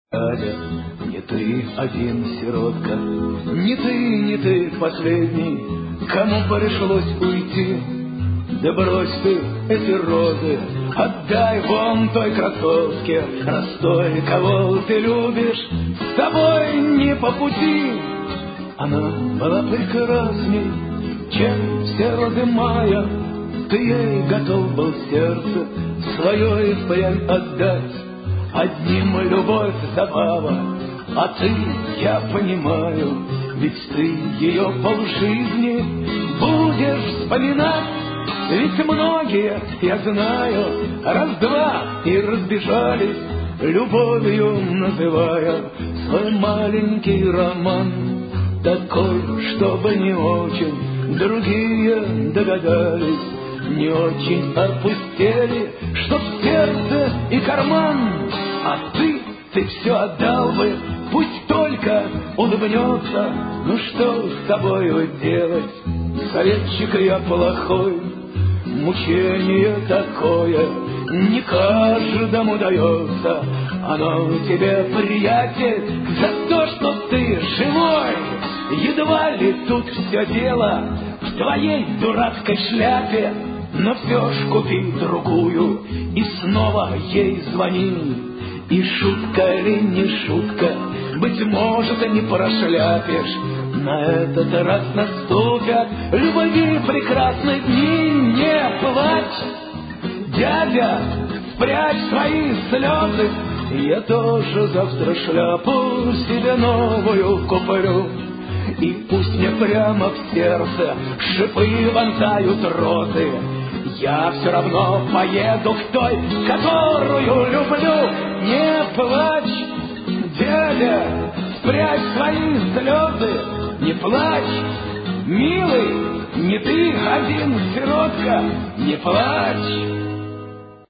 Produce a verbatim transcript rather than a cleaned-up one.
Дядя, не ты один, сиротка, не ты, не ты последний, кому пришлось уйти. Да брось ты эти розы, отдай вон той красотке, простой, кого ты любишь, с тобой не по пути. Она была прекрасней, чем все розы мая, ты ей готов был сердце свое и впрямь отдать. Одним любовь забава, а ты, я понимаю, ведь ты ее полжизни будешь вспоминать. Ведь многие, я знаю, раз-два и разбежались, любовью называя свой маленький роман. Такой, чтобы не очень другие догадались, не очень опустели, чтоб сердце и карман. А ты, ты все отдал бы, пусть только улыбнется. Ну что с тобою делать, советчик я плохой. Мучение такое не каждому дается. Оно тебе, приятель, за то, что ты живой. Едва ли тут все дело в твоей дурацкой шляпе, но все ж купи другую и снова ей звони. И шутка ли не шутка, быть может, не прошляпишь. На этот раз наступят любви прекрасные дни. Не плачь, дядя, спрячь свои слезы. Я тоже завтра шляпу себе новую куплю. И пусть мне прямо в сердце шипы вонзают розы, я все равно поеду к той, которую люблю. Не плачь, дядя, спрячь свои слезы. Не плачь, милый, не ты один, сиротка, не плачь.